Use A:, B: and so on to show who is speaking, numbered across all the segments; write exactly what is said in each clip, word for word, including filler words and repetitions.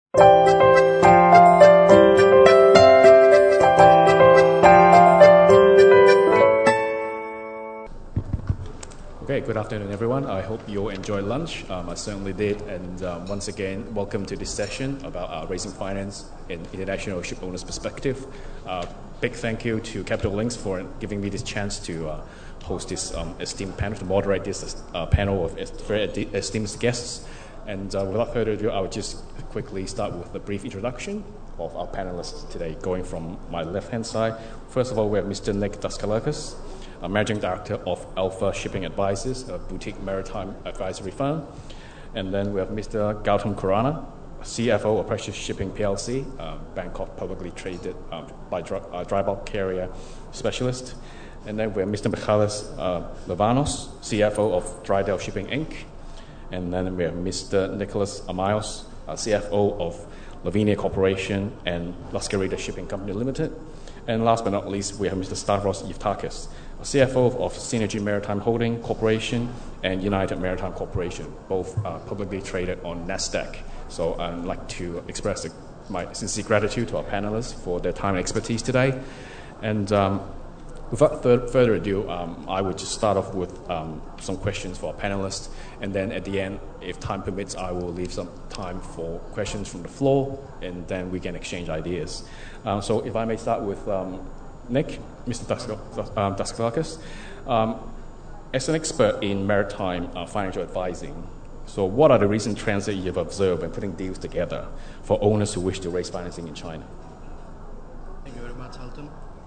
A: Okay, good afternoon, everyone. I hope you all enjoyed lunch. Um, I certainly did. And um, once again, welcome to this session about uh, raising finance in international ship owners' perspective. Uh, big thank you to Capital Links for giving me this chance to uh, host this um, esteemed panel, to moderate this uh, panel of very esteemed guests. And uh, without further ado, I will just quickly start with a brief introduction of our panelists today, going from my left-hand side. First of all, we have Mister Nick Daskalakis, a Managing Director of Alpha Shipping Advisors, a boutique maritime advisory firm. And then we have Mister Gautam Khurana, C F O of Precious Shipping P L C, uh, Bangkok publicly traded um, by dry, uh, dry bulk carrier specialist. And then we have Mister Michalis uh, Levanos, C F O of Drydale Shipping Incorporated. And then we have Mister Nicholas Amaios, uh, C F O of Lavinia Corporation and Lascarita Shipping Company Limited. And last but not least, we have Mister Stavros Yeftakis, C F O of Synergy Maritime Holding Corporation and United Maritime Corporation, both uh, publicly traded on NASDAQ. So I'd like to express my sincere gratitude to our panelists for their time and expertise today. And um, without further ado, um, I would just start off with um, some questions for our panelists. And then at the end, if time permits, I will leave some time for questions from the floor, and then we can exchange ideas. Um, so if I may start with um, Nick, Mister Daskalakis, um, as an expert in maritime uh, financial advising, so what are the recent trends that you've observed when putting deals together for owners who wish to raise financing in China?
B: Thank you very much, Alton.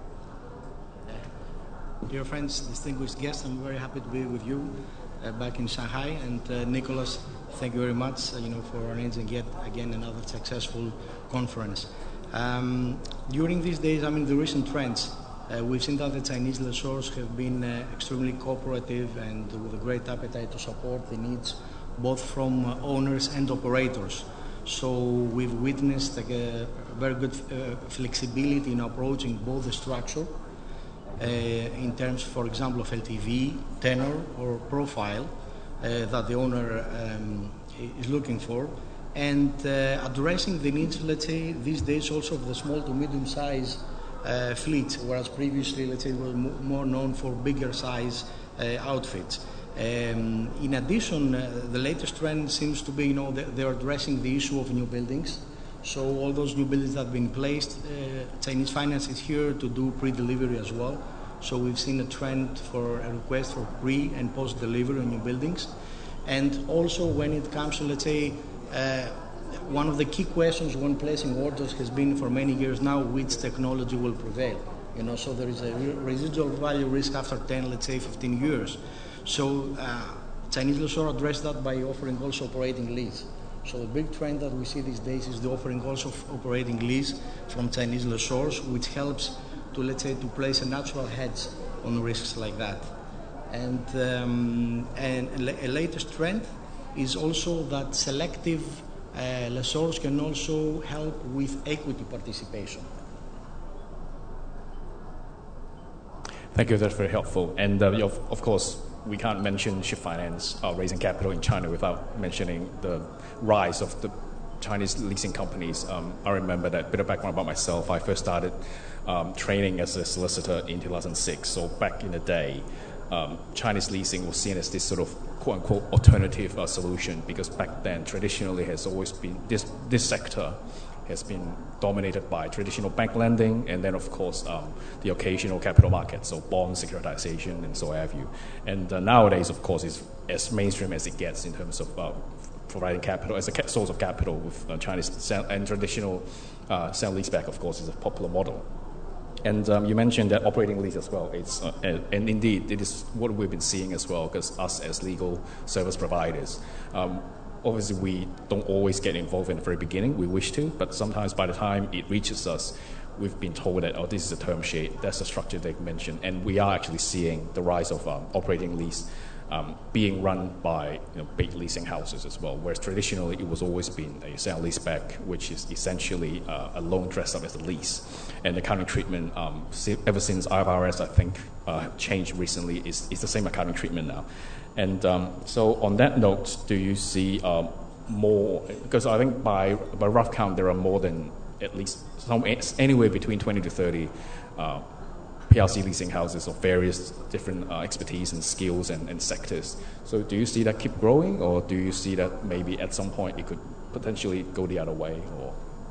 B: Uh, dear friends, distinguished guests, I'm very happy to be with you uh, back in Shanghai. And uh, Nicholas, thank you very much uh, you know, for arranging yet again another successful conference. Um, during these days, I mean, the recent trends, uh, we've seen that the Chinese lessors have been uh, extremely cooperative and with a great appetite to support the needs both from uh, owners and operators. So we've witnessed like, a very good uh, flexibility in approaching both the structure uh, in terms, for example, of L T V, tenor, or profile uh, that the owner um, is looking for, and uh, addressing the needs, let's say, these days also of the small to medium size uh, fleets, whereas previously, let's say, it was more known for bigger size uh, outfits. Um, in addition, uh, the latest trend seems to be, you know, they're addressing the issue of new buildings. So all those new buildings that have been placed, uh, Chinese finance is here to do pre-delivery as well. So we've seen a trend for a request for pre and post-delivery on new buildings. And also when it comes to, let's say, uh, one of the key questions when placing orders has been for many years now, which technology will prevail. You know, so there is a residual value risk after ten, let's say, fifteen years. So uh, Chinese lessors address that by offering also operating lease. So the big trend that we see these days is the offering also of operating lease from Chinese lessors, which helps to, let's say, to place a natural hedge on risks like that. And, um, and a latest trend is also that selective uh, lessors can also help with equity participation.
A: Thank you, that's very helpful. And uh, of, of course, we can't mention ship finance uh, raising capital in China without mentioning the rise of the Chinese leasing companies. Um, I remember that, a bit of background about myself. I first started um, training as a solicitor in two thousand six. So back in the day, um, Chinese leasing was seen as this sort of quote-unquote alternative uh, solution, because back then traditionally has always been this this sector has been dominated by traditional bank lending, and then of course um, the occasional capital market, so bond securitization and so have you. And uh, nowadays, of course, is as mainstream as it gets in terms of uh, providing capital as a source of capital with uh, Chinese sell- and traditional uh, sell leaseback, of course, is a popular model. And um, you mentioned that operating lease as well. It's uh, and, and indeed it is what we've been seeing as well, because us as legal service providers. Um, Obviously, we don't always get involved in the very beginning. We wish to, but sometimes by the time it reaches us, we've been told that, oh, this is a term sheet, that's the structure they mentioned, and we are actually seeing the rise of um, operating lease um, being run by you know, big leasing houses as well, whereas traditionally it was always been a sale leaseback, which is essentially uh, a loan dressed up as a lease. And the accounting treatment, um, ever since I F R S, I think, uh, changed recently, is, is the same accounting treatment now. And um, so on that note, do you see um, more, because I think by by rough count there are more than at least some anywhere between twenty to thirty uh, P L C leasing houses of various different uh, expertise and skills and, and sectors. So do you see that keep growing, or do you see that maybe at some point it could potentially go the other way? Or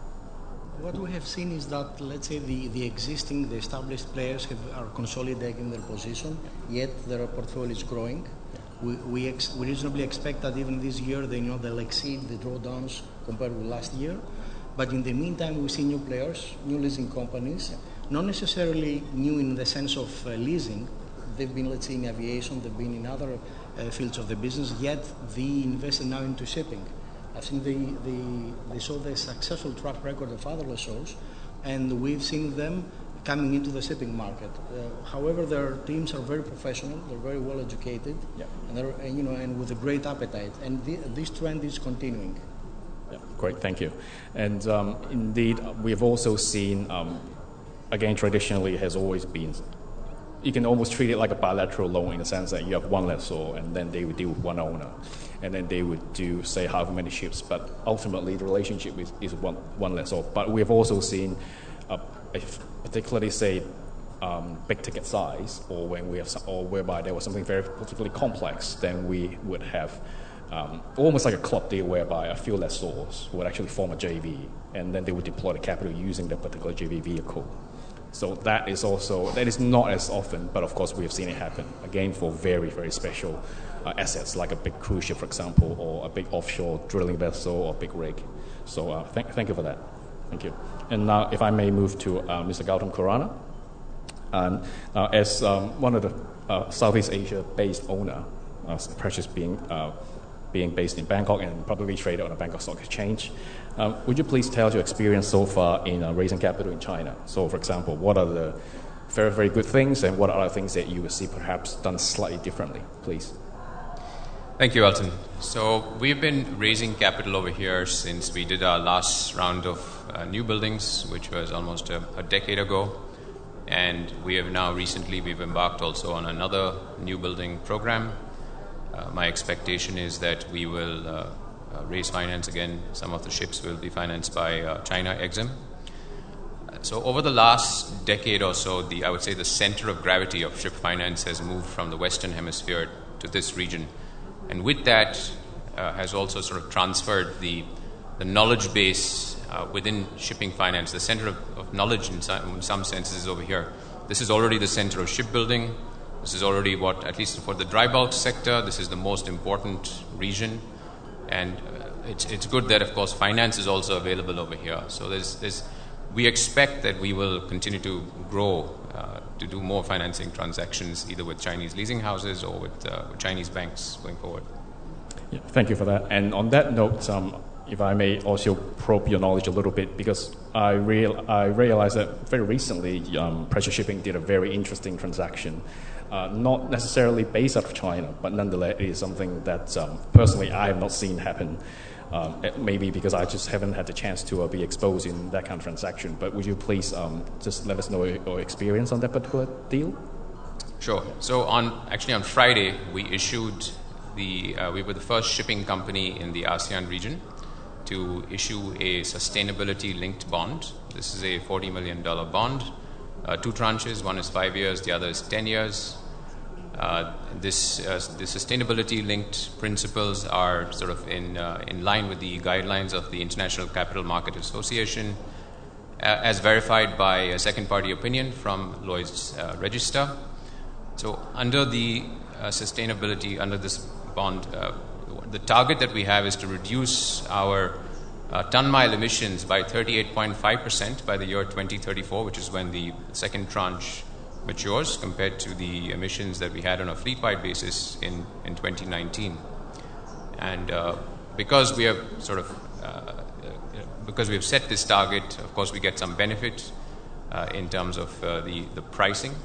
B: what we have seen is that, let's say, the, the existing, the established players have, are consolidating their position, yet their portfolio is growing. We we, ex, we reasonably expect that even this year they know they'll exceed the drawdowns compared with last year. But in the meantime, we see new players, new leasing companies, not necessarily new in the sense of uh, leasing. They've been, let's say, in aviation, they've been in other uh, fields of the business, yet they invested now into shipping. I think they, they, they saw the successful track record of other lessors, and we've seen them coming into the shipping market. Uh, however, their teams are very professional, they're very well educated, yeah. and they're uh, you know, and with a great appetite. And the, this trend is continuing.
A: Yeah, great, thank you. And um, indeed, we have also seen, um, again, traditionally has always been, you can almost treat it like a bilateral loan in the sense that you have one lessor and then they would deal with one owner. And then they would do, say, however many ships, but ultimately the relationship is, is one, one lessor. But we have also seen, uh, if particularly, say, um, big ticket size, or when we have, some, or whereby there was something very particularly complex, then we would have Um, almost like a club deal whereby a few lessors would actually form a J V, and then they would deploy the capital using that particular J V vehicle. So that is also, that is not as often, but of course we have seen it happen, again for very, very special uh, assets, like a big cruise ship, for example, or a big offshore drilling vessel or big rig. So uh, thank, thank you for that. Thank you. And now if I may move to uh, Mister Gautam Khurana. Um, uh, as um, one of the uh, Southeast Asia-based owner, uh, Precious being uh, being based in Bangkok and publicly traded on the Bangkok Stock Exchange. Um, would you please tell us your experience so far in uh, raising capital in China? So, for example, what are the very, very good things, and what are the things that you would see perhaps done slightly differently, please?
C: Thank you, Alton. So we've been raising capital over here since we did our last round of uh, new buildings, which was almost a, a decade ago. And we have now recently, we've embarked also on another new building program. Uh, my expectation is that we will uh, uh, raise finance again. Some of the ships will be financed by uh, China Exim. Uh, so over the last decade or so, the I would say the center of gravity of ship finance has moved from the Western Hemisphere to this region. And with that uh, has also sort of transferred the, the knowledge base uh, within shipping finance. The center of, of knowledge in some, in some senses is over here. This is already the center of shipbuilding. This is already what, at least for the dry bulk sector, this is the most important region. And uh, it's, it's good that, of course, finance is also available over here. So there's, there's, we expect that we will continue to grow, uh, to do more financing transactions, either with Chinese leasing houses or with, uh, with Chinese banks going forward.
A: Yeah, thank you for that. And on that note, um, if I may also probe your knowledge a little bit, because I, real, I realized that very recently um, Precious Shipping did a very interesting transaction. Uh, not necessarily based out of China, but nonetheless it is something that um, personally I have not seen happen. Um, maybe because I just haven't had the chance to uh, be exposed in that kind of transaction. But would you please um, just let us know your, your experience on that particular deal?
C: Sure. So on actually on Friday we issued the uh, we were the first shipping company in the ASEAN region to issue a sustainability-linked bond. This is a forty million dollars bond, uh, two tranches. One is five years, the other is ten years. Uh, this uh, the sustainability-linked principles are sort of in uh, in line with the guidelines of the International Capital Market Association, uh, as verified by a second-party opinion from Lloyd's uh, Register. So, under the uh, sustainability, under this bond, uh, the target that we have is to reduce our uh, ton-mile emissions by thirty-eight point five percent by the year twenty thirty-four, which is when the second tranche matures, compared to the emissions that we had on a fleet-wide basis in, in twenty nineteen. And uh, because we have sort of uh, because we have set this target, of course we get some benefit uh, in terms of uh, the, the pricing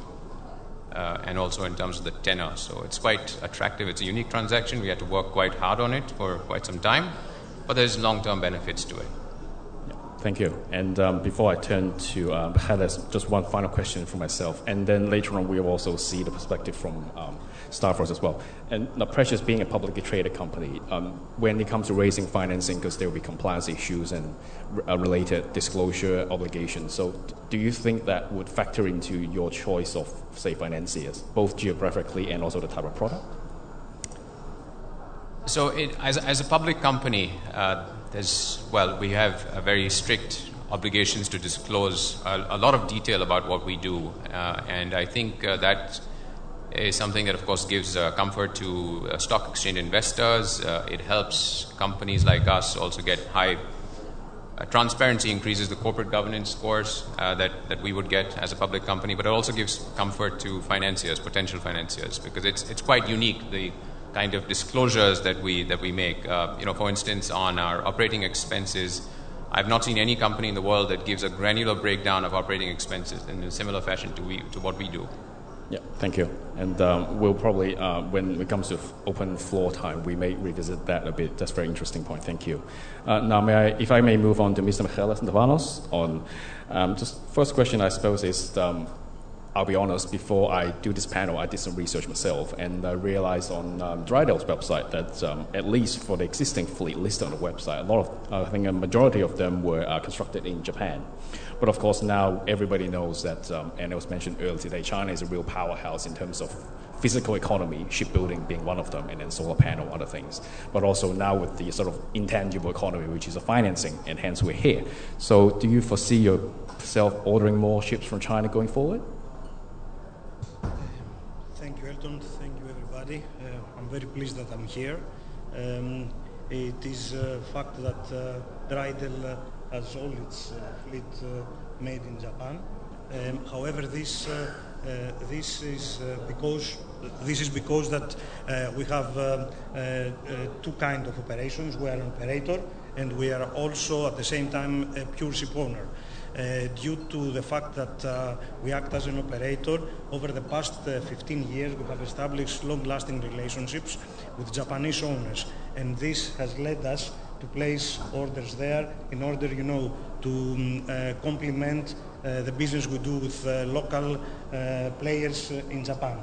C: uh, and also in terms of the tenor. So it's quite attractive. It's a unique transaction. We had to work quite hard on it for quite some time, but there's long-term benefits to it.
A: Thank you. And um, before I turn to um, Heather, just one final question for myself. And then later on, we'll also see the perspective from um, Starforce as well. And now, Precious being a publicly traded company, um, when it comes to raising financing, because there will be compliance issues and uh, related disclosure obligations. So do you think that would factor into your choice of, say, financiers, both geographically and also the type of product?
C: So it, as, as a public company, uh, there's, well, we have a very strict obligations to disclose a, a lot of detail about what we do. Uh, and I think uh, that is something that, of course, gives uh, comfort to uh, stock exchange investors. Uh, it helps companies like us also get high uh, transparency, increases the corporate governance scores uh, that, that we would get as a public company. But it also gives comfort to financiers, potential financiers, because it's it's quite unique, the kind of disclosures that we that we make. Uh, you know, for instance, on our operating expenses, I've not seen any company in the world that gives a granular breakdown of operating expenses in a similar fashion to we to what we do.
A: Yeah, thank you. And um, we'll probably, uh, when it comes to f- open floor time, we may revisit that a bit. That's a very interesting point. Thank you. Uh, now, may I, if I may move on to Mister Michaelis Ndavanos on um, just first question, I suppose, is. Um, I'll be honest, before I do this panel, I did some research myself, and I realized on um, Drydale's website that um, at least for the existing fleet listed on the website, a lot of, uh, I think a majority of them were uh, constructed in Japan. But of course now everybody knows that, um, and it was mentioned earlier today, China is a real powerhouse in terms of physical economy, shipbuilding being one of them, and then solar panel, other things. But also now with the sort of intangible economy, which is a financing, and hence we're here. So do you foresee yourself ordering more ships from China going forward?
B: Thank you, Elton. Thank you, everybody. Uh, I'm very pleased that I'm here. Um, it is a fact that uh, Drydale uh, has all its uh, fleet uh, made in Japan. Um, however, this uh, uh, this is uh, because this is because that uh, we have uh, uh, uh, two kind of operations. We are an operator, and we are also at the same time a pure ship owner. Uh, due to the fact that uh, we act as an operator, over the past uh, fifteen years we have established long-lasting relationships with Japanese owners, and this has led us to place orders there in order, you know, to um, uh, complement uh, the business we do with uh, local uh, players uh, in Japan.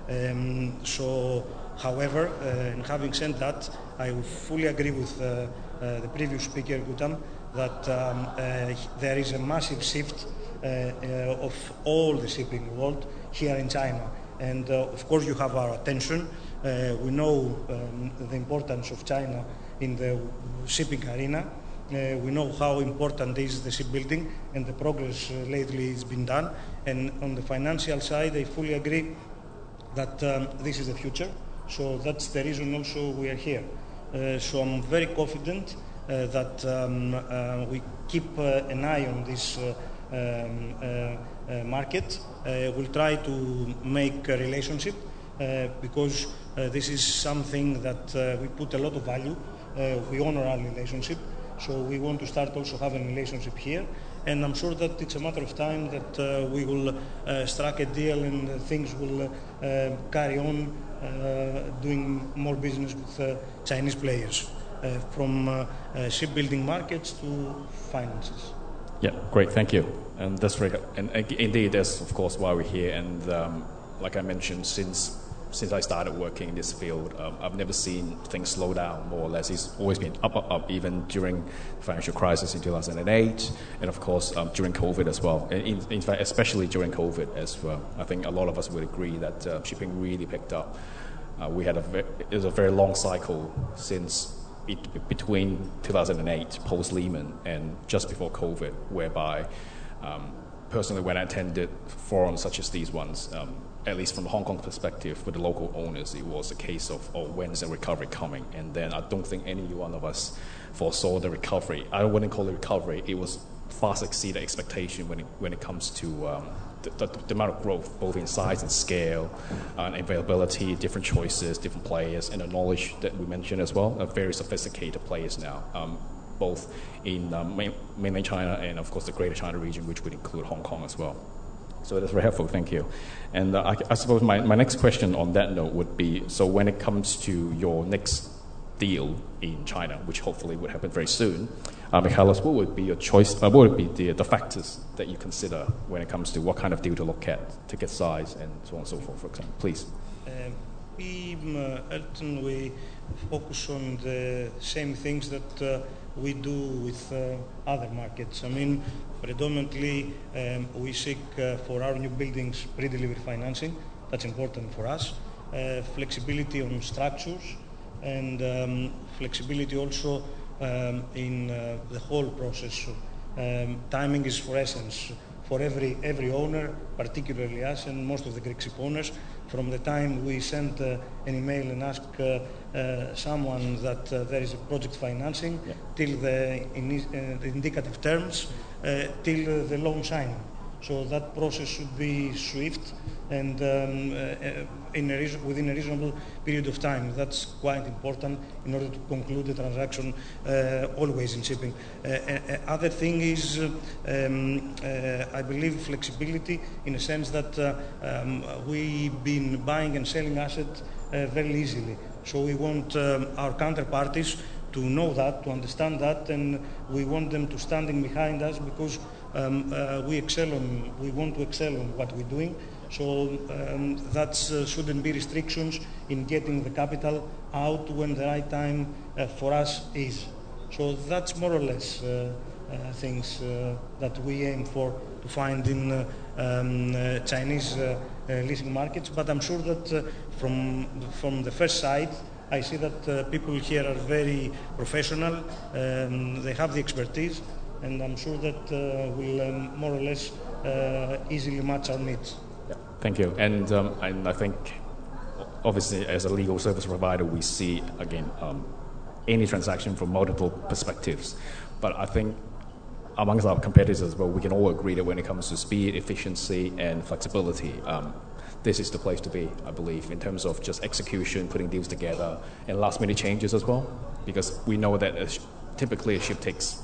B: Um, so, however, uh, and having said that, I fully agree with uh, uh, the previous speaker, Gautam, that um, uh, there is a massive shift uh, uh, of all the shipping world here in China. And uh, of course you have our attention. Uh, we know um, the importance of China in the shipping arena. Uh, we know how important is the shipbuilding and the progress uh, lately has been done. And on the financial side, I fully agree that um, this is the future. So that's the reason also we are here. Uh, so I'm very confident Uh, that um, uh, we keep uh, an eye on this uh, um, uh, uh, market. Uh, we'll try to make a relationship uh, because uh, this is something that uh, we put a lot of value. Uh, we honor our relationship, so we want to start also having a relationship here. And I'm sure that it's a matter of time that uh, we will uh, strike a deal and uh, things will uh, carry on uh, doing more business with uh, Chinese players. Uh, from uh, uh, shipbuilding markets to finances.
A: Yeah, great, thank you. And that's very, and indeed, that's of course why we're here. And um, like I mentioned, since since I started working in this field, um, I've never seen things slow down more or less. It's always been up, up, up, even during the financial crisis in two thousand eight, and of course um, during COVID as well. In, in fact, especially during COVID as well. I think a lot of us would agree that uh, shipping really picked up. Uh, we had a ve- it was a very long cycle since between two thousand eight, post-Lehman, and just before COVID, whereby um, personally when I attended forums such as these ones, um, at least from the Hong Kong perspective, for the local owners, it was a case of, oh, when is the recovery coming? And then I don't think any one of us foresaw the recovery. I wouldn't call it recovery. It was far exceeded expectation when it, when it comes to um, the, the, the amount of growth, both in size and scale, uh, and availability, different choices, different players, and the knowledge that we mentioned as well, are very sophisticated players now, um, both in um, main, mainland China and, of course, the Greater China region, which would include Hong Kong as well. So that's very helpful, thank you. And uh, I, I suppose my, my next question on that note would be, so when it comes to your next deal in China, which hopefully would happen very soon, Uh, Michalis, what would be your choice, uh, what would be the, the factors that you consider when it comes to what kind of deal to look at, ticket size, and so on and so forth, for example? Please.
D: Uh, we, um, Elton, we focus on the same things that uh, we do with uh, other markets. I mean, predominantly um, we seek uh, for our new buildings pre-delivery financing. That's important for us. Uh, flexibility on structures and um, flexibility also um, in uh, the whole process. Um, timing is for essence for every every owner, particularly us and most of the Greek ship owners. From the time we send uh, an email and ask uh, uh, someone that uh, there is a project financing, yeah. till the, in, uh, the indicative terms, uh, till uh, the loan signing. So that process should be swift and um, uh, in a reason, within a reasonable period of time. That's quite important in order to conclude the transaction, uh, always in shipping. Uh, uh, other thing is, uh, um, uh, I believe, flexibility in a sense that uh, um, we've been buying and selling assets uh, very easily. So we want um, our counterparties to know that, to understand that, and we want them to standing behind us because um, uh, we excel on, we want to excel on what we're doing. So um, that uh, shouldn't be restrictions in getting the capital out when the right time uh, for us is. So that's more or less uh, uh, things uh, that we aim for to find in uh, um, uh, Chinese uh, uh, leasing markets. But I'm sure that uh, from from the first side, I see that uh, people here are very professional. Um, they have the expertise, and I'm sure that uh, we'll um, more or less uh, easily match our needs.
A: Yeah, thank you. And, um, and I think, obviously, as a legal service provider, we see, again, um, any transaction from multiple perspectives. But I think amongst our competitors as well, we can all agree that when it comes to speed, efficiency, and flexibility, um, this is the place to be, I believe, in terms of just execution, putting deals together, and last-minute changes as well. Because we know that a sh- typically a ship takes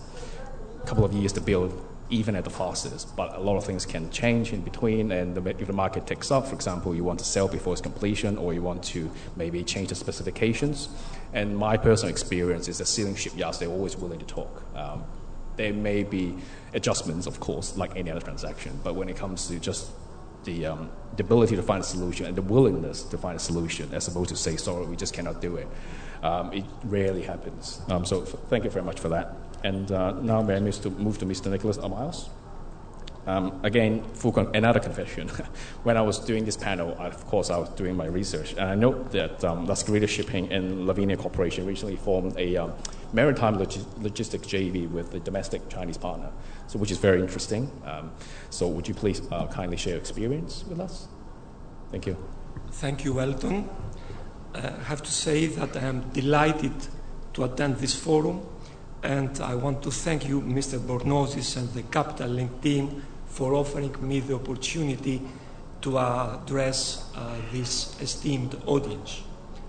A: a couple of years to build, even at the fastest, but a lot of things can change in between, and the, if the market takes up, for example, you want to sell before its completion, or you want to maybe change the specifications. And my personal experience is that sealing shipyards, they're always willing to talk. Um, there may be adjustments, of course, like any other transaction, but when it comes to just the, um, the ability to find a solution and the willingness to find a solution, as opposed to say, sorry, we just cannot do it, um, it rarely happens. Um, so f- thank you very much for that. And uh, now may I move to, move to Mister Nicholas Amaeus. Um, again, full con- another confession. When I was doing this panel, I, of course, I was doing my research, and I note that um, Lascarita Shipping and Lavinia Corporation recently formed a um, maritime log- logistics J V with a domestic Chinese partner, so which is very interesting. Um, so would you please uh, kindly share your experience with us? Thank you.
E: Thank you, Elton. Uh, I have to say that I am delighted to attend this forum, and I want to thank you, Mister Bornozis, and the Capital Link team for offering me the opportunity to uh, address uh, this esteemed audience.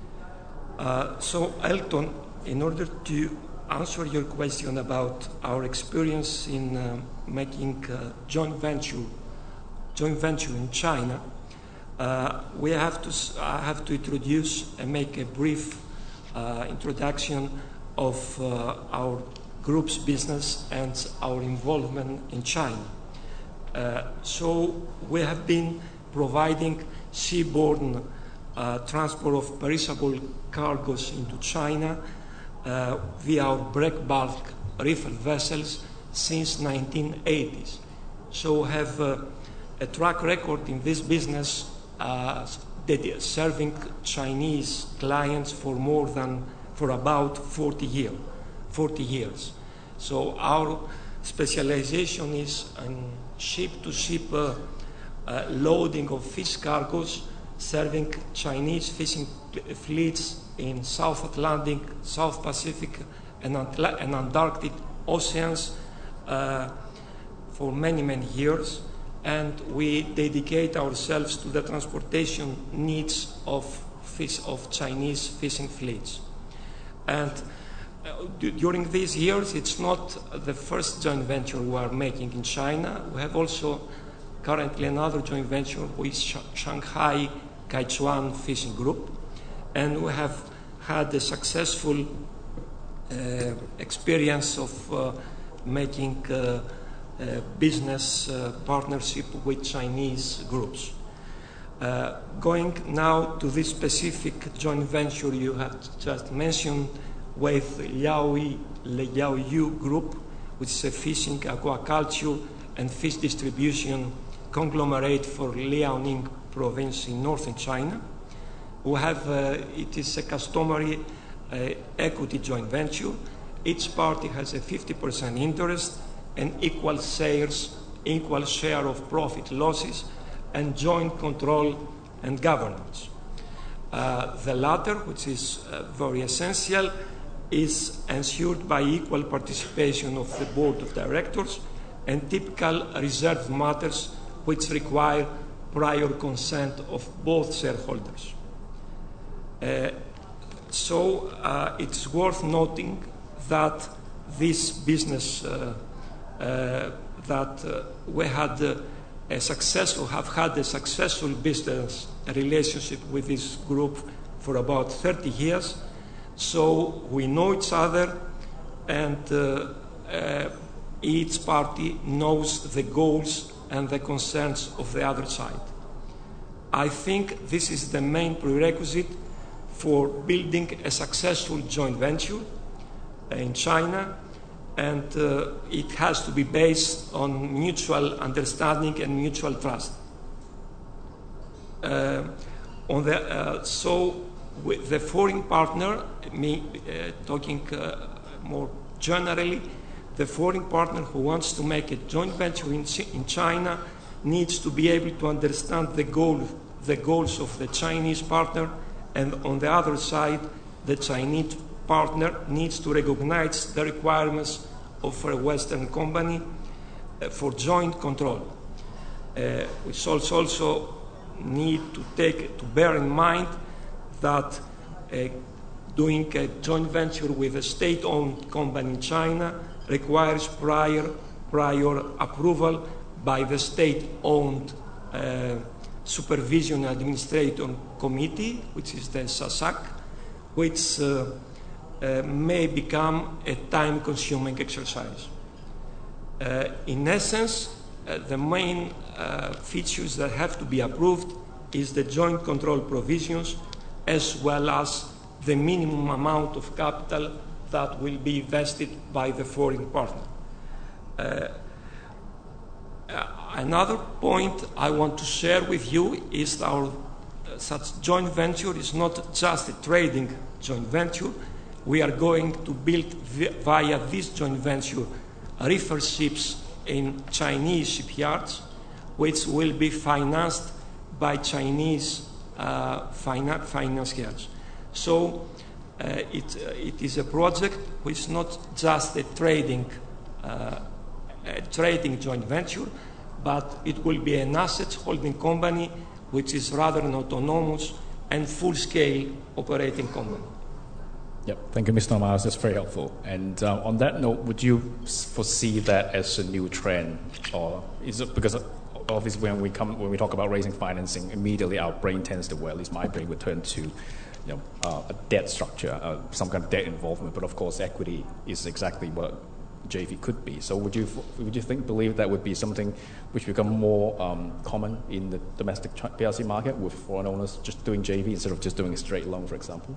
E: Uh, so, Elton, in order to answer your question about our experience in uh, making uh, joint venture, joint venture in China, uh, we have to. I have to introduce and make a brief uh, introduction of uh, our group's business and our involvement in China. Uh, so we have been providing seaborne uh, transport of perishable cargoes into China uh, via our break bulk reefer vessels since nineteen eighties. So we have uh, a track record in this business uh, serving Chinese clients for more than for about forty years. forty years. So our specialization is in ship-to-ship uh, uh, loading of fish cargoes, serving Chinese fishing fleets in South Atlantic, South Pacific, and, Antla- and Antarctic oceans uh, for many, many years. And we dedicate ourselves to the transportation needs of fish of Chinese fishing fleets. And uh, d- during these years, it's not the first joint venture we are making in China. We have also currently another joint venture with Sh- Shanghai Kaichuan Fishing Group. And we have had a successful uh, experience of uh, making uh, uh, business uh, partnership with Chinese groups. Uh, going now to this specific joint venture you have just mentioned with Liaoyi, Le Liaoyu Group, which is a fishing, aquaculture, and fish distribution conglomerate for Liaoning province in northern China. We have, uh, it is a customary uh, equity joint venture. Each party has a fifty percent interest and equal shares, equal share of profit losses, and joint control and governance. Uh, the latter, which is uh, very essential, is ensured by equal participation of the board of directors and typical reserved matters which require prior consent of both shareholders. Uh, so uh, it's worth noting that this business, uh, uh, that uh, we had uh, a successful, have had a successful business relationship with this group for about thirty years. So we know each other, and uh, uh, each party knows the goals and the concerns of the other side. I think this is the main prerequisite for building a successful joint venture in China, and uh, it has to be based on mutual understanding and mutual trust. Uh, on the, uh, so with the foreign partner, me uh, talking uh, more generally, the foreign partner who wants to make a joint venture in, in China needs to be able to understand the goal, the goals of the Chinese partner, and on the other side, the Chinese partner needs to recognize the requirements of a Western company uh, for joint control. Uh, we also, also need to take to bear in mind that uh, doing a joint venture with a state-owned company in China requires prior prior approval by the state-owned uh, Supervision Administrator Committee, which is the S A S A C, which uh, uh, may become a time-consuming exercise. Uh, in essence, uh, the main uh, features that have to be approved is the joint control provisions, as well as the minimum amount of capital that will be vested by the foreign partner. Uh, another point I want to share with you is that our uh, such joint venture is not just a trading joint venture. We are going to build via this joint venture reefer ships in Chinese shipyards, which will be financed by Chinese uh, finan financiers. So uh, it, uh, it is a project which is not just a trading, uh, a trading joint venture, but it will be an assets holding company which is rather an autonomous and full-scale operating company.
A: Yep, thank you, Mister Miles. That's very helpful. And uh, on that note, would you foresee that as a new trend, or is it because obviously when we come when we talk about raising financing, immediately our brain tends to, well, at least my brain would turn to, you know, uh, a debt structure, uh, some kind of debt involvement. But of course, equity is exactly what J V could be. So would you would you think believe that would be something which become more um, common in the domestic P L C market, with foreign owners just doing J V instead of just doing a straight loan, for example?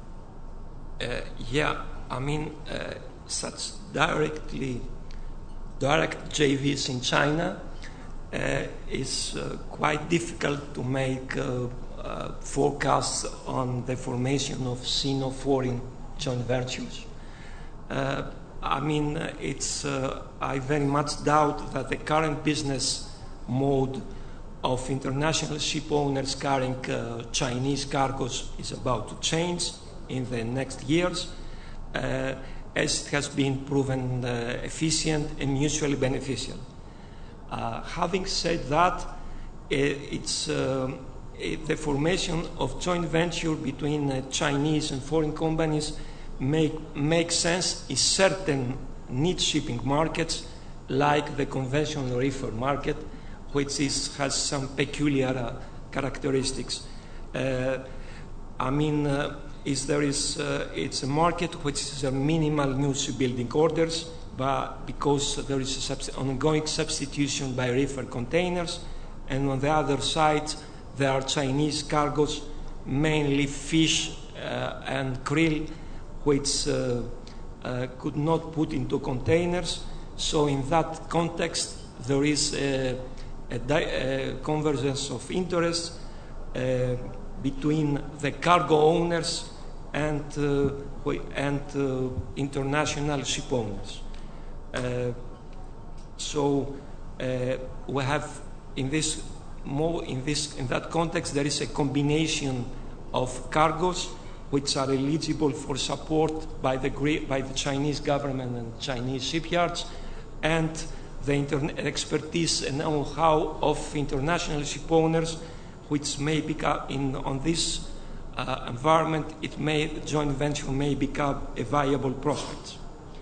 E: Uh, yeah, I mean, uh, such directly direct J Vs in China uh, is uh, quite difficult to make uh, uh, forecasts on the formation of Sino-foreign joint ventures. Uh, I mean, it's, uh, I very much doubt that the current business mode of international ship owners carrying uh, Chinese cargoes is about to change in the next years, uh, as it has been proven uh, efficient and mutually beneficial. Uh, having said that, it's, uh, it, the formation of joint venture between uh, Chinese and foreign companies make, makes sense in certain niche shipping markets, like the conventional reefer market, which is, has some peculiar uh, characteristics. Uh, I mean, uh, is there is uh, it's a market which is a minimal new shipbuilding orders, but because there is a subs- ongoing substitution by reefer containers, and on the other side there are Chinese cargoes, mainly fish uh, and krill, which uh, uh, could not put into containers. So in that context, there is a, a, di- a convergence of interest uh, between the cargo owners and, uh, and uh, international ship owners. Uh, so uh, we have in this more in this in that context there is a combination of cargoes which are eligible for support by the by the Chinese government and Chinese shipyards, and the inter- expertise and know-how of international ship owners, which may become in on this uh, environment, it may the joint venture may become a viable prospect.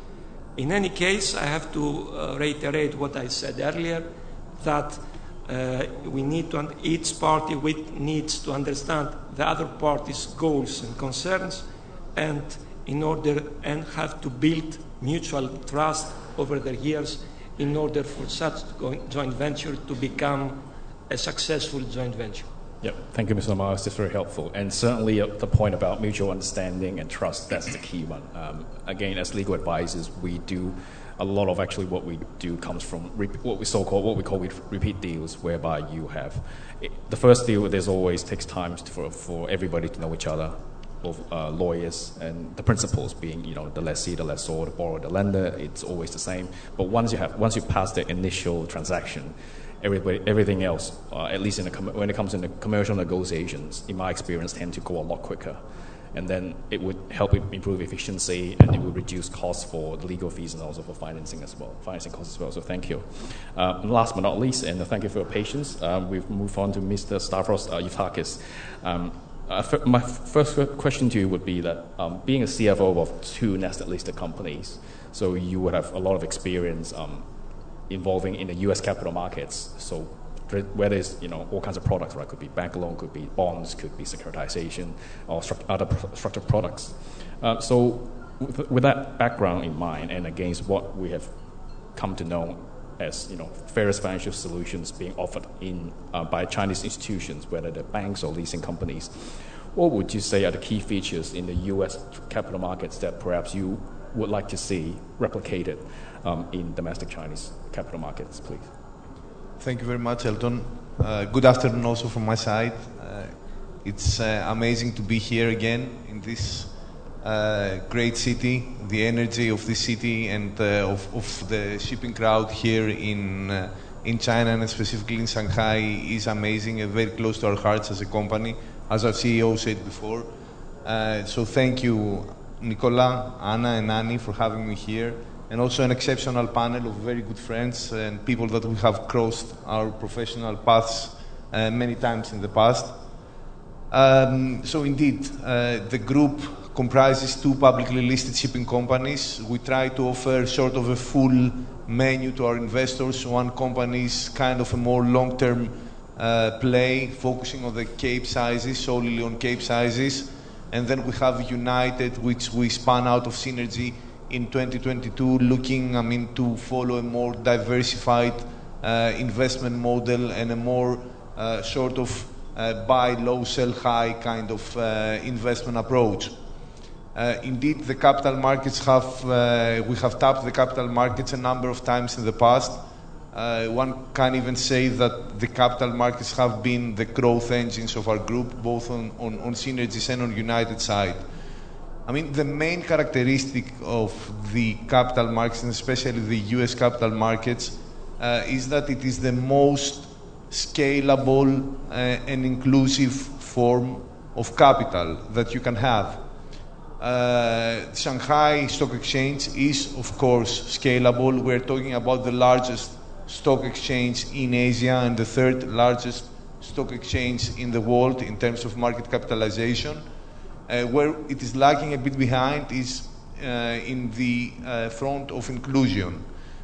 E: In any case, I have to uh, reiterate what I said earlier, that uh, we need to each party needs to understand the other party's goals and concerns, and in order and have to build mutual trust over the years in order for such joint venture to become a successful joint venture.
A: Yep. Thank you, Mister Lamar. It's very helpful. And certainly uh, the point about mutual understanding and trust, that's the key one. Um, again, as legal advisors, we do a lot of actually what we do comes from re- what we so-called, what we call repeat deals, whereby you have it, the first deal, there's always takes time for, for everybody to know each other, both uh, lawyers and the principals being, you know, the lessee, the lessor, the borrower, the lender, it's always the same. But once you have, once you pass the initial transaction, Everybody, everything else, uh, at least in the com- when it comes to the commercial negotiations, in my experience, tend to go a lot quicker. And then it would help improve efficiency, and it would reduce costs for the legal fees and also for financing as well, financing costs as well. So thank you. Uh, last but not least, and thank you for your patience, uh, we've moved on to Mister Stavros uh, Yuftakis. Um, uh, f- my first question to you would be that um, being a C F O of two Nasdaq-listed companies, so you would have a lot of experience um, involving in the U S capital markets, so whether it's, you know, all kinds of products, right? Could be bank loan, could be bonds, could be securitization, or stru- other pr- structured products. Uh, so with, with that background in mind, and against what we have come to know as, you know, various financial solutions being offered in uh, by Chinese institutions, whether they're banks or leasing companies, what would you say are the key features in the U S capital markets that perhaps you would like to see replicated um, in domestic Chinese capital markets, please?
F: Thank you very much, Elton. Uh, good afternoon also from my side. Uh, it's uh, amazing to be here again in this uh, great city. The energy of this city and uh, of, of the shipping crowd here in uh, in China, and specifically in Shanghai, is amazing and very close to our hearts as a company, as our C E O said before. Uh, so thank you, Nicola, Anna, and Annie, for having me here, and also an exceptional panel of very good friends and people that we have crossed our professional paths uh, many times in the past. Um, so indeed, uh, the group comprises two publicly listed shipping companies. We try to offer sort of a full menu to our investors. One company is kind of a more long-term uh, play, focusing on the Cape sizes, solely on Cape sizes. And then we have United, which we spun out of Synergy in twenty twenty-two, looking, I mean, to follow a more diversified uh, investment model and a more uh, sort of uh, buy low, sell high kind of uh, investment approach. Uh, indeed, the capital markets have, uh, we have tapped the capital markets a number of times in the past. Uh, one can even say that the capital markets have been the growth engines of our group, both on, on, on Synergy's and on United side. I mean, the main characteristic of the capital markets, and especially the U S capital markets, uh, is that it is the most scalable uh, and inclusive form of capital that you can have. Uh, Shanghai Stock Exchange is, of course, scalable. We're talking about the largest stock exchange in Asia and the third largest stock exchange in the world in terms of market capitalization. Uh, where it is lagging a bit behind is uh, in the uh, front of inclusion.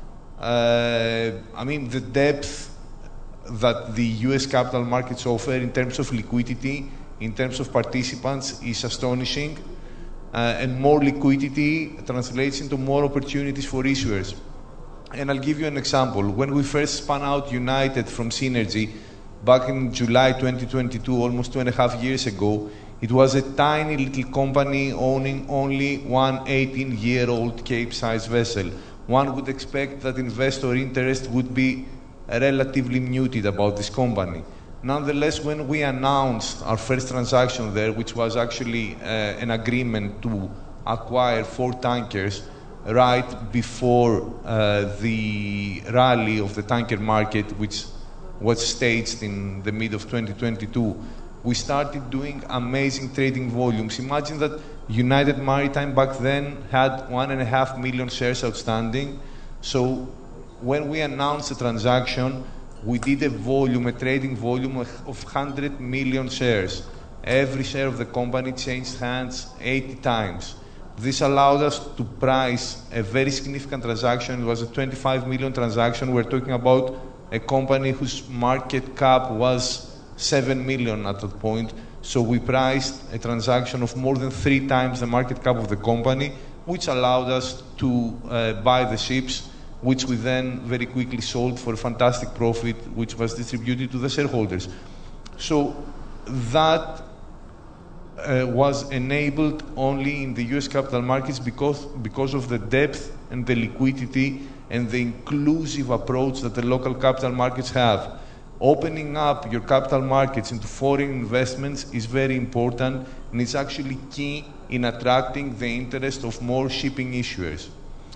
F: Uh, I mean, the depth that the U S capital markets offer in terms of liquidity in terms of participants is astonishing, uh, and more liquidity translates into more opportunities for issuers. And I'll give you an example. When we first spun out United from Synergy back in July twenty twenty-two, almost two and a half years ago, it was a tiny little company owning only one eighteen-year-old Cape-size vessel. One would expect that investor interest would be relatively muted about this company. Nonetheless, when we announced our first transaction there, which was actually uh, an agreement to acquire four tankers right before uh, the rally of the tanker market, which was staged in the mid of twenty twenty-two, we started doing amazing trading volumes. Imagine that United Maritime back then had one and a half million shares outstanding. So when we announced the transaction, we did a volume, a trading volume of one hundred million shares. Every share of the company changed hands eighty times. This allowed us to price a very significant transaction. It was a twenty-five million transaction. We're talking about a company whose market cap was seven million at that point. So we priced a transaction of more than three times the market cap of the company, which allowed us to uh, buy the ships, which we then very quickly sold for a fantastic profit, which was distributed to the shareholders. So that uh, was enabled only in the U S capital markets because, because of the depth and the liquidity and the inclusive approach that the local capital markets have. Opening up your capital markets into foreign investments is very important, and it's actually key in attracting the interest of more shipping issuers.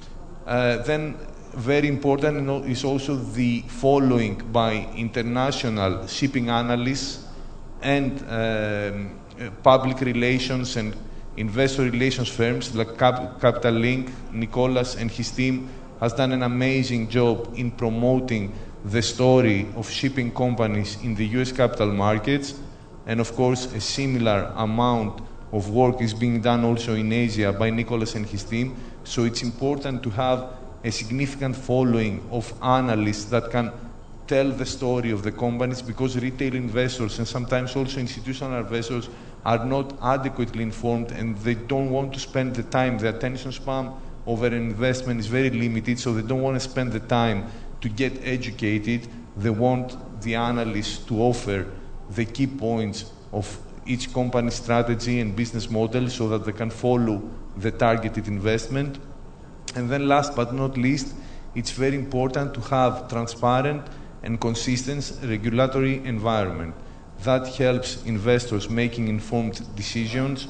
F: Uh, then, very important is also the following by international shipping analysts and um, public relations and investor relations firms like Cap- Capital Link. Nicholas and his team has done an amazing job in promoting the story of shipping companies in the U S capital markets, and of course a similar amount of work is being done also in Asia by Nicholas and his team. So it's important to have a significant following of analysts that can tell the story of the companies, because retail investors and sometimes also institutional investors are not adequately informed and they don't want to spend the time. The attention span over an investment is very limited, so they don't want to spend the time to get educated. They want the analysts to offer the key points of each company's strategy and business model so that they can follow the targeted investment. And then last but not least, it's very important to have transparent and consistent regulatory environment. That helps investors making informed decisions.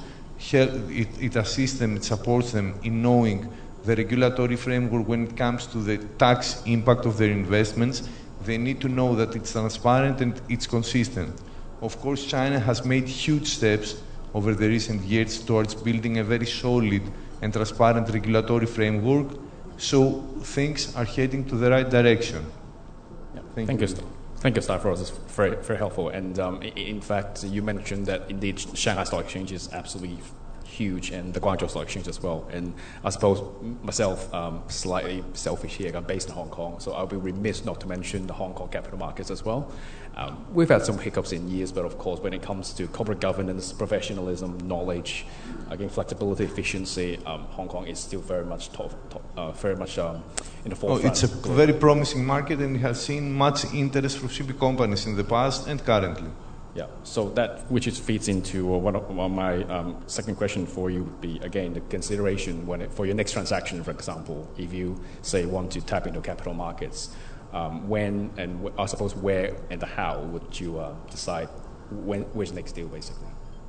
F: It, it assists them, it supports them in knowing the regulatory framework when it comes to the tax impact of their investments. They need to know that it's transparent and it's consistent. Of course, China has made huge steps over the recent years towards building a very solid and transparent regulatory framework, so things are heading to the right direction.
A: Yeah.
F: Thank,
A: Thank
F: you.
A: you. Thank you, Stavros. It's very, very helpful. And um, in fact, you mentioned that indeed Shanghai Stock Exchange is absolutely huge, and the Guangzhou Stock Exchange as well. And I suppose myself, um, slightly selfish here, I'm based in Hong Kong, so I'll be remiss not to mention the Hong Kong capital markets as well. Um, we've had some hiccups in years, but of course, when it comes to corporate governance, professionalism, knowledge, again, flexibility, efficiency, um, Hong Kong is still very much top, top, uh, very much um, in the forefront.
F: Oh, it's a globally. Very promising market, and it has seen much interest from shipping companies in the past and currently.
A: Yeah, so that which is feeds into uh, one of well, my um, second question for you would be, again, the consideration when it, for your next transaction, for example, if you say want to tap into capital markets, um, when and w- I suppose where and the how would you uh, decide when which next deal basically?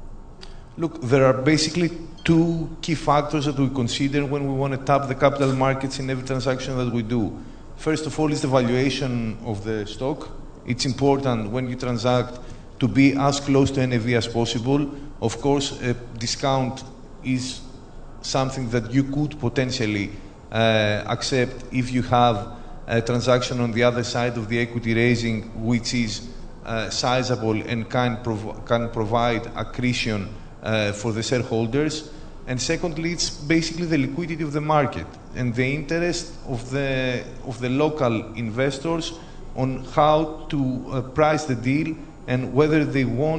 F: Look, there are basically two key factors that we consider when we want to tap the capital markets in every transaction that we do. First of all is the valuation of the stock. It's important when you transact to be as close to N A V as possible. Of course, a discount is something that you could potentially uh, accept if you have a transaction on the other side of the equity raising, which is uh, sizable and can, prov- can provide accretion uh, for the shareholders. And secondly, it's basically the liquidity of the market and the interest of the, of the local investors on how to uh, price the deal and whether they want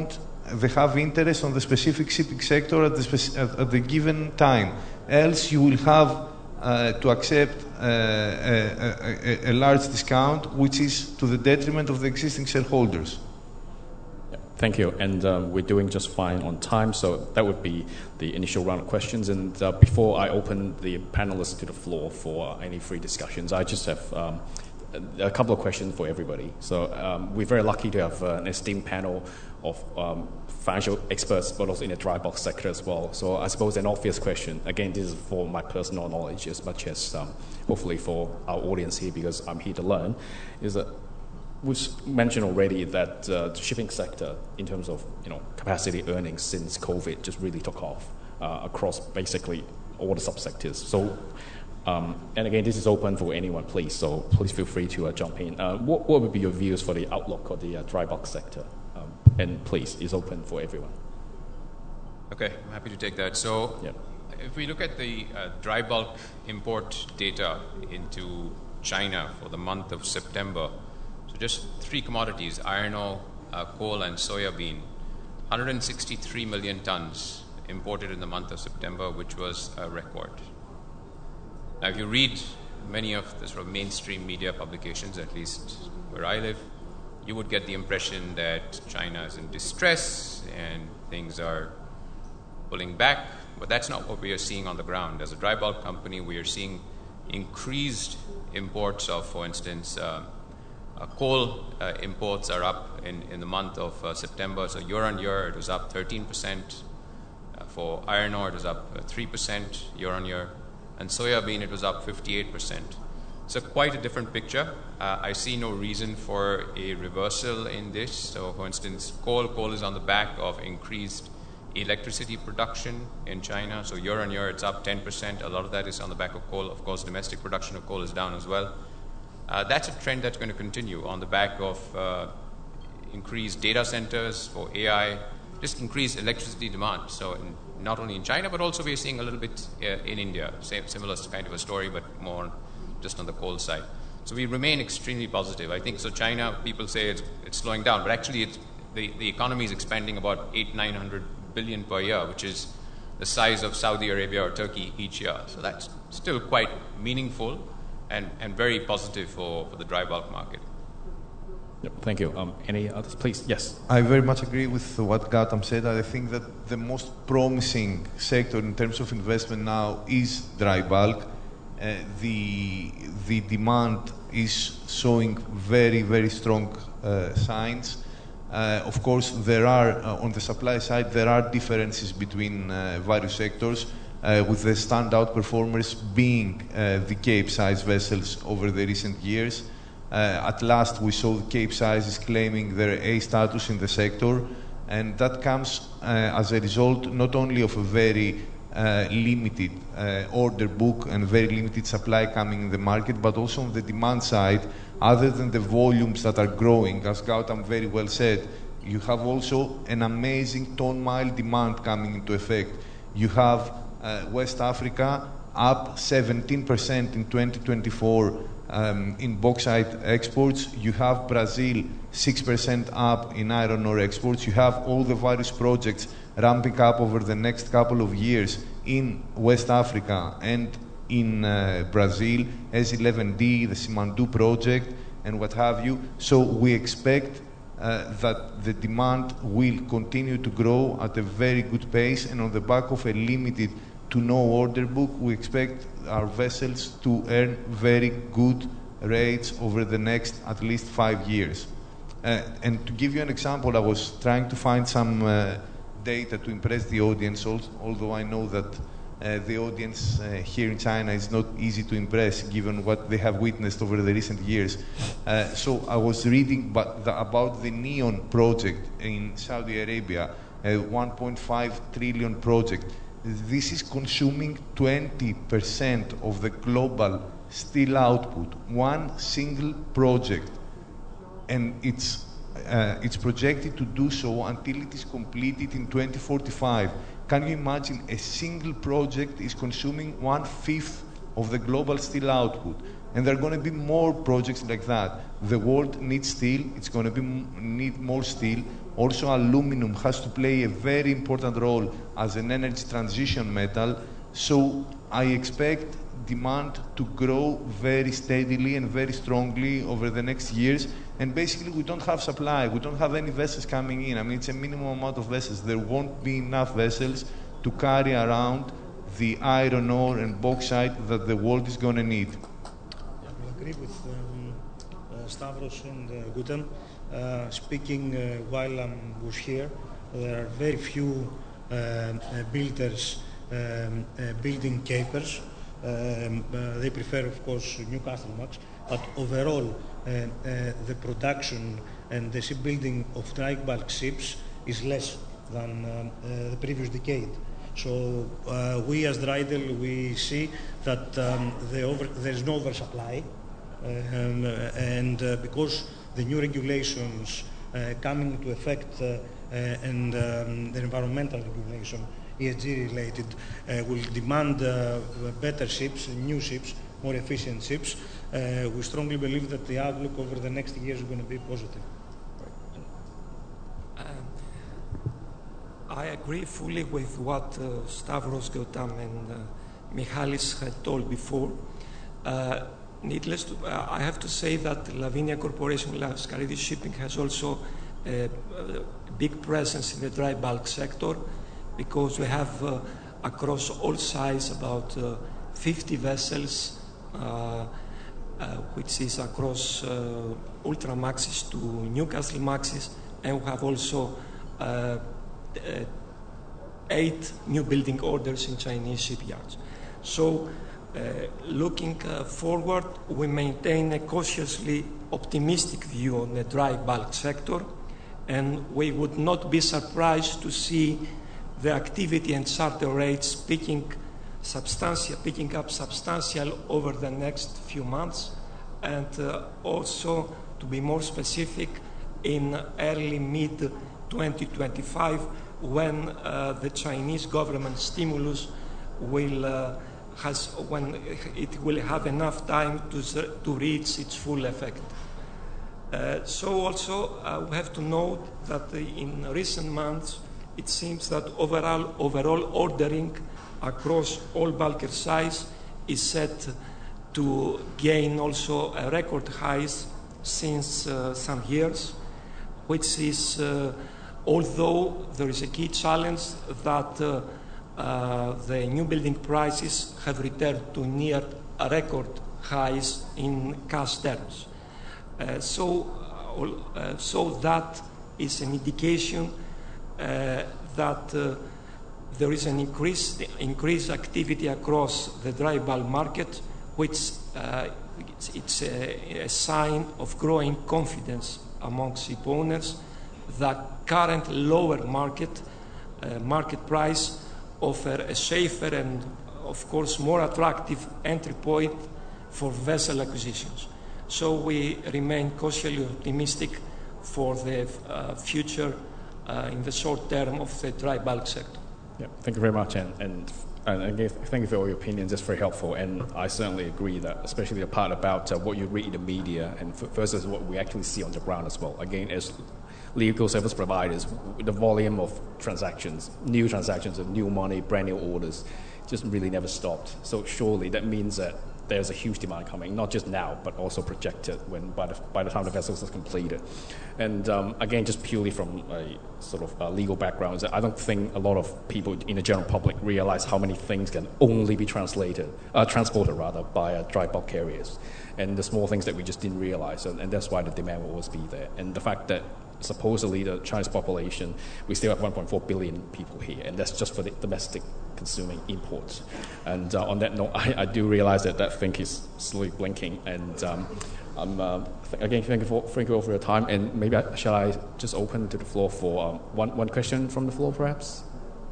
F: they have interest on the specific shipping sector at the, speci- at, at the given time. Else, you will have uh, to accept uh, a, a, a large discount, which is to the detriment of the existing shareholders.
A: Thank you. And um, we're doing just fine on time, so that would be the initial round of questions. And uh, before I open the panelists to the floor for any free discussions, I just have um, a couple of questions for everybody. So um, we're very lucky to have uh, an esteemed panel of um, financial experts, but also in the dry bulk sector as well. So I suppose an obvious question, again, this is for my personal knowledge as much as um, hopefully for our audience here, because I'm here to learn, is that we've mentioned already that uh, the shipping sector, in terms of you know capacity earnings since COVID, just really took off uh, across basically all the subsectors. So, um, and again, this is open for anyone, please. So please feel free to uh, jump in. Uh, what, what would be your views for the outlook of the uh, dry bulk sector? Um, and please, it's open for everyone.
C: Okay, I'm happy to take that. So,
A: yeah.
C: If we look at the uh, dry bulk import data into China for the month of September. So just three commodities, iron ore, uh, coal and soya bean, one hundred sixty-three million tons imported in the month of September, which was a record. Now if you read many of the sort of mainstream media publications, at least where I live, you would get the impression that China is in distress and things are pulling back, but that's not what we are seeing on the ground. As a dry bulk company, we are seeing increased imports of, for instance, uh, Uh, coal uh, imports are up in, in the month of uh, September. So year on year, it was up thirteen percent. Uh, for iron ore, it was up uh, three percent year on year. And soya bean, it was up fifty-eight percent. So quite a different picture. Uh, I see no reason for a reversal in this. So for instance, coal, coal is on the back of increased electricity production in China. So year on year, it's up ten percent. A lot of that is on the back of coal. Of course, domestic production of coal is down as well. Uh, that's a trend that's going to continue on the back of uh, increased data centers for A I, just increased electricity demand. So in, not only in China, but also we're seeing a little bit uh, in India. Same, similar kind of a story, but more just on the coal side. So we remain extremely positive. I think so China, people say it's, it's slowing down, but actually it's, the, the economy is expanding about eight, nine hundred billion per year, which is the size of Saudi Arabia or Turkey each year. So that's still quite meaningful. And, and very positive for, for the dry bulk market.
A: Yep, thank you. Um, any others, please? Yes.
F: I very much agree with what Gautam said. I think that the most promising sector in terms of investment now is dry bulk. Uh, the, the demand is showing very, very strong uh, signs. Uh, of course, there are, uh, on the supply side, there are differences between uh, various sectors. Uh, with the standout performers being uh, the Cape-size vessels over the recent years. Uh, at last, we saw the Cape-sizes claiming their A status in the sector, and that comes uh, as a result not only of a very uh, limited uh, order book and very limited supply coming in the market, but also on the demand side, other than the volumes that are growing, as Gautam very well said, you have also an amazing ton-mile demand coming into effect. You have Uh, West Africa up seventeen percent in twenty twenty-four um, in bauxite exports. You have Brazil six percent up in iron ore exports. You have all the various projects ramping up over the next couple of years in West Africa and in uh, Brazil, S eleven D, the Simandou project, and what have you. So we expect uh, that the demand will continue to grow at a very good pace, and on the back of a limited to no order book, we expect our vessels to earn very good rates over the next at least five years. Uh, and to give you an example, I was trying to find some uh, data to impress the audience, also, although I know that uh, the audience uh, here in China is not easy to impress given what they have witnessed over the recent years. Uh, so I was reading about the, about the NEOM project in Saudi Arabia, a one point five trillion project. This is consuming twenty percent of the global steel output, one single project. And it's, uh, it's projected to do so until it is completed in twenty forty-five. Can you imagine a single project is consuming one-fifth of the global steel output? And there are going to be more projects like that. The world needs steel. It's going to be need more steel. Also, aluminum has to play a very important role as an energy transition metal. So I expect demand to grow very steadily and very strongly over the next years. And basically, we don't have supply. We don't have any vessels coming in. I mean, it's a minimum amount of vessels. There won't be enough vessels to carry around the iron ore and bauxite that the world is going to need.
D: I agree with um, uh, Stavros and uh, Guten. Uh, speaking uh, while I was here, there are very few uh, uh, builders um, uh, building capers. Um, uh, they prefer, of course, Newcastlemax, but overall, uh, uh, the production and the shipbuilding of dry bulk ships is less than um, uh, the previous decade. So uh, we as Dreidel, we see that um, the over, there is no oversupply, um, and uh, because the new regulations uh, coming into effect uh, uh, and um, the environmental regulation, E S G related, uh, will demand uh, better ships, new ships, more efficient ships. Uh, we strongly believe that the outlook over the next years is going to be positive.
E: I agree fully with what uh, Stavros, Gautam, and uh, Michalis had told before. Uh, needless to, uh, I have to say that Lavinia Corporation, Lascaris Shipping, has also a, a big presence in the dry bulk sector, because we have uh, across all sizes about uh, fifty vessels, uh, uh, which is across uh, Ultramaxes to Newcastlemaxes, and we have also uh, Uh, eight new building orders in Chinese shipyards. So, uh, looking uh, forward, we maintain a cautiously optimistic view on the dry bulk sector, and we would not be surprised to see the activity and charter rates picking, substantial, picking up substantial over the next few months, and uh, also, to be more specific, in early mid twenty twenty-five, when uh, the Chinese government stimulus will uh, has when it will have enough time to to reach its full effect. Uh, so also uh, we have to note that in recent months it seems that overall overall ordering across all bulker size is set to gain also a record highs since uh, some years, which is uh, although there is a key challenge that uh, uh, the new building prices have returned to near record highs in cash terms. Uh, so, uh, so that is an indication uh, that uh, there is an increased, increased activity across the dry bulk market, which uh, it's, it's a, a sign of growing confidence among ship owners that current lower market uh, market price offer a safer and, of course, more attractive entry point for vessel acquisitions. So we remain cautiously optimistic for the uh, future uh, in the short term of the dry bulk sector.
A: Yeah, thank you very much, and, and, and again, thank you for all your opinions. That's very helpful, and I certainly agree that, especially the part about uh, what you read in the media and f- versus what we actually see on the ground as well. Again, as legal service providers, the volume of transactions, new transactions of new money, brand new orders, just really never stopped. So surely that means that there's a huge demand coming, not just now, but also projected when by the, by the time the vessels are completed. And um, again, just purely from a sort of a legal background, I don't think a lot of people in the general public realize how many things can only be translated, uh, transported rather, by uh, dry bulk carriers. And the small things that we just didn't realize, and, and that's why the demand will always be there. And the fact that supposedly the Chinese population, we still have one point four billion people here, and that's just for the domestic consuming imports. And uh, on that note, I, I do realize that that thing is slowly blinking, and um, I'm, uh, th- again, thank you, for, thank you all for your time, and maybe I, shall I just open to the floor for um, one, one question from the floor, perhaps?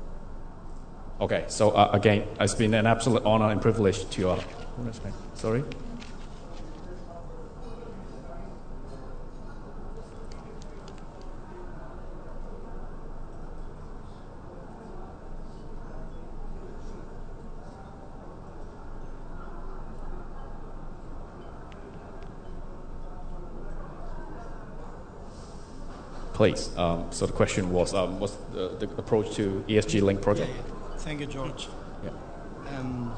A: Okay, so uh, again, it's been an absolute honor and privilege to... Uh, sorry? Please. Um, so the question was, um, what's the, the approach to E S G linked project?
B: Yeah, yeah. Thank you, George.
A: Yeah.
B: Um,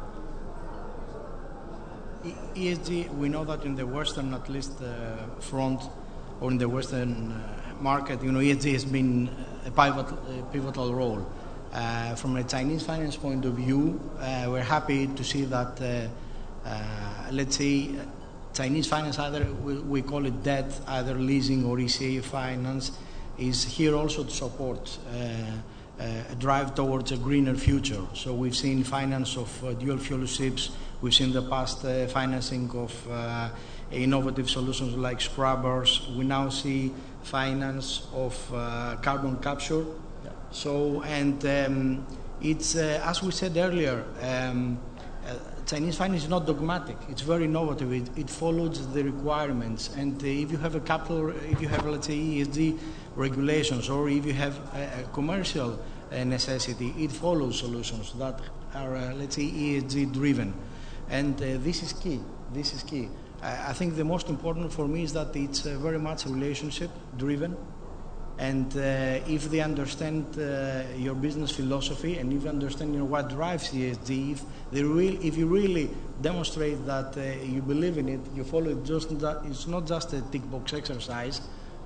B: E S G, we know that in the Western, at least, uh, front, or in the Western uh, market, you know, E S G has been a pivotal, a pivotal role. Uh, from a Chinese finance point of view, uh, we're happy to see that, uh, uh, let's say, Chinese finance, either we, we call it debt, either leasing or E C A finance, is here also to support uh, uh, a drive towards a greener future. So we've seen finance of uh, dual fuel ships, we've seen the past uh, financing of uh, innovative solutions like scrubbers. We now see finance of uh, carbon capture. Yeah. So, and um, it's, uh, as we said earlier, um, uh, Chinese finance is not dogmatic. It's very innovative. It, it follows the requirements. And uh, if you have a capital, if you have, let's say, E S G regulations, or if you have a, a commercial uh, necessity, it follows solutions that are, uh, let's say, E S G driven. And uh, this is key. This is key. I, I think the most important for me is that it's uh, very much relationship driven. And uh, if they understand uh, your business philosophy, and if you understand, you know, what drives E S G, if, they real, if you really demonstrate that uh, you believe in it, you follow it, just that it's not just a tick box exercise,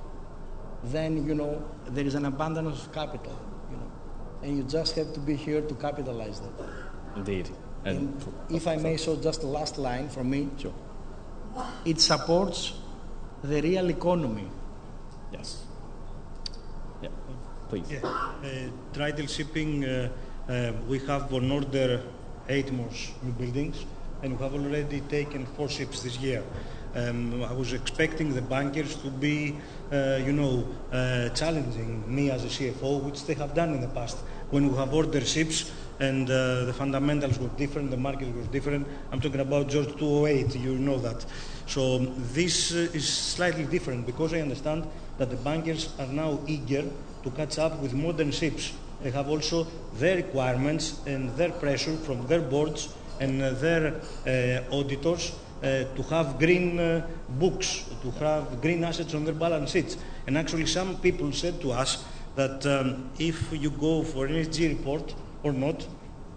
B: then, you know, there is an abundance of capital, you know, and you just have to be here to capitalize that.
A: Indeed. And,
B: and if I may, so just the last line from me.
A: Sure.
B: It supports the real economy.
A: Yes. Yeah, please.
D: Yeah. Uh, Tridel Shipping, uh, uh, we have on order eight more new buildings, and we have already taken four ships this year. Um, I was expecting the bankers to be, uh, you know, uh, challenging me as a C F O, which they have done in the past. When we have ordered ships and uh, the fundamentals were different, the market was different. I'm talking about George two oh eight, you know that. So this uh, is slightly different, because I understand that the bankers are now eager to catch up with modern ships. They have also their requirements and their pressure from their boards and uh, their uh, auditors uh, to have green uh, books, to have green assets on their balance sheets. And actually some people said to us that um, if you go for an E S G report or not,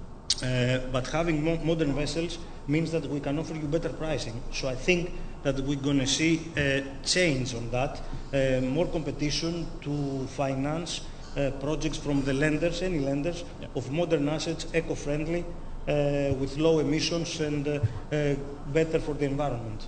D: uh, but having mo modern vessels means that we can offer you better pricing. So I think that we're going to see a change on that, uh, more competition to finance uh, projects from the lenders, any lenders, yeah, of modern assets, eco-friendly, uh, with low emissions and uh, uh, better for the environment.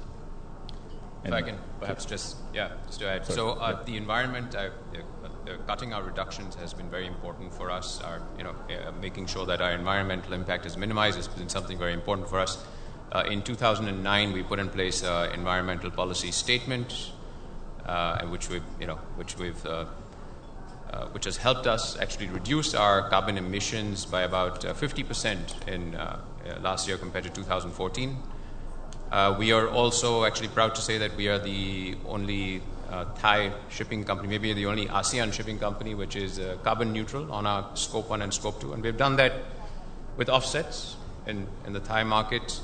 C: If I can perhaps just, yeah, just to add. Sorry. So uh, yeah. the environment, uh, uh, cutting our reductions has been very important for us. Our, you know, uh, making sure that our environmental impact is minimized has been something very important for us. Uh, in two thousand nine, we put in place an environmental policy statement, uh, which we've, you know, which we've, uh, uh, which has helped us actually reduce our carbon emissions by about uh, fifty percent in uh, uh, last year compared to two thousand fourteen. Uh, we are also actually proud to say that we are the only uh, Thai shipping company, maybe the only ASEAN shipping company, which is uh, carbon neutral on our scope one and scope two, and we've done that with offsets in, in the Thai market.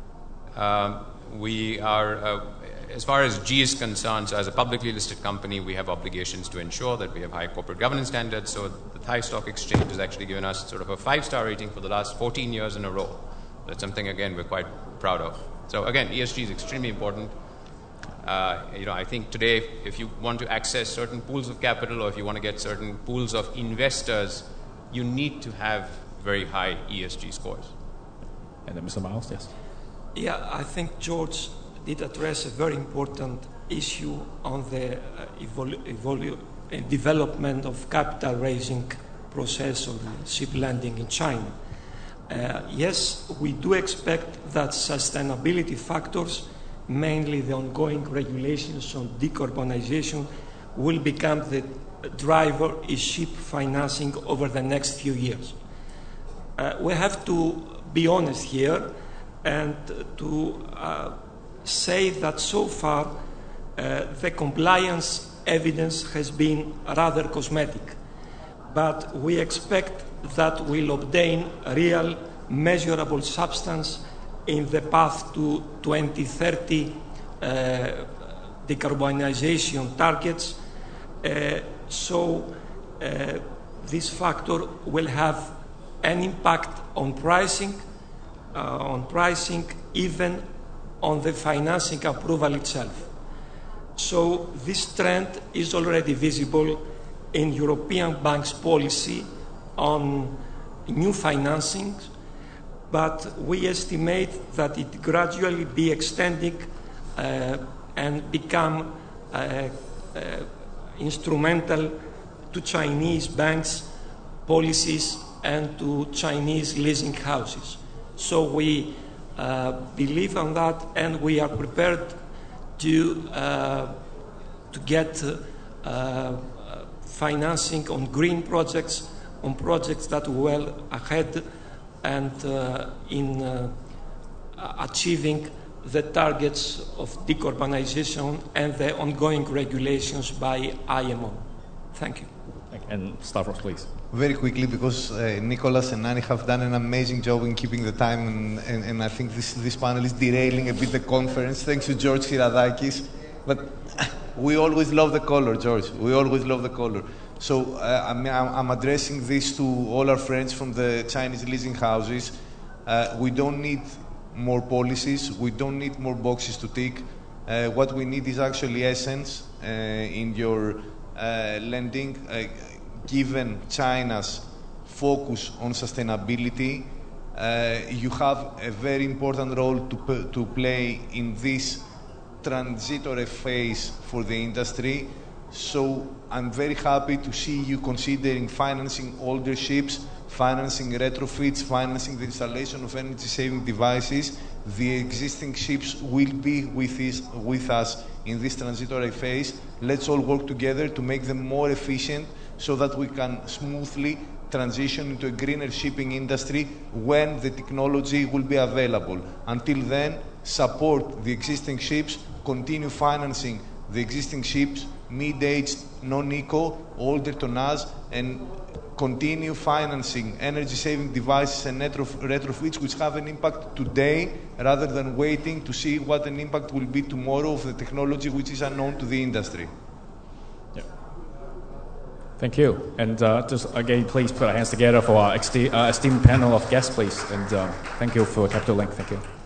C: Um, we are, uh, as far as G is concerned, so as a publicly listed company, we have obligations to ensure that we have high corporate governance standards. So the Thai Stock Exchange has actually given us sort of a five-star rating for the last fourteen years in a row. That's something, again, we're quite proud of. So again, E S G is extremely important. Uh, you know, I think today, if you want to access certain pools of capital, or if you want to get certain pools of investors, you need to have very high E S G scores.
A: And then Mister Miles, yes.
E: Yeah, I think George did address a very important issue on the uh, evolu evolu uh, development of capital raising process of ship landing in China. Uh, yes, we do expect that sustainability factors, mainly the ongoing regulations on decarbonization, will become the driver in ship financing over the next few years. Uh, we have to be honest here and to uh, say that so far uh, the compliance evidence has been rather cosmetic, but we expect that we'll obtain real measurable substance in the path to twenty thirty uh, decarbonization targets, Uh, so uh, this factor will have an impact on pricing, uh, on pricing, even on the financing approval itself. So this trend is already visible in European banks' policy on new financing, but we estimate that it gradually be extending uh, and become uh, uh, instrumental to Chinese banks' policies and to Chinese leasing houses. So we uh, believe on that, and we are prepared to uh, to get uh, uh, financing on green projects, on projects that are well ahead and uh, in uh, achieving the targets of decarbonization and the ongoing regulations by I M O. Thank you.
A: And Stavros, please.
F: Very quickly, because uh, Nicholas and Annie have done an amazing job in keeping the time, and, and, and I think this, this panel is derailing a bit the conference. Thanks to George Hiradakis. But we always love the color, George. We always love the color. So uh, I'm, I'm addressing this to all our friends from the Chinese leasing houses. Uh, we don't need more policies. We don't need more boxes to tick. Uh, what we need is actually essence uh, in your uh, lending. Uh, given China's focus on sustainability, uh, you have a very important role to, to play in this transitory phase for the industry. So I'm very happy to see you considering financing older ships, financing retrofits, financing the installation of energy-saving devices. The existing ships will be with, this, with us in this transitory phase. Let's all work together to make them more efficient so that we can smoothly transition into a greener shipping industry when the technology will be available. Until then, support the existing ships, continue financing the existing ships, mid-aged, non-eco, older tonnage, and continue financing energy-saving devices and retrofits which have an impact today rather than waiting to see what an impact will be tomorrow of the technology which is unknown to the industry.
A: Yeah. Thank you. And uh, just again, please put our hands together for our esteemed panel of guests, please. And um, thank you for Capital Link. Thank you.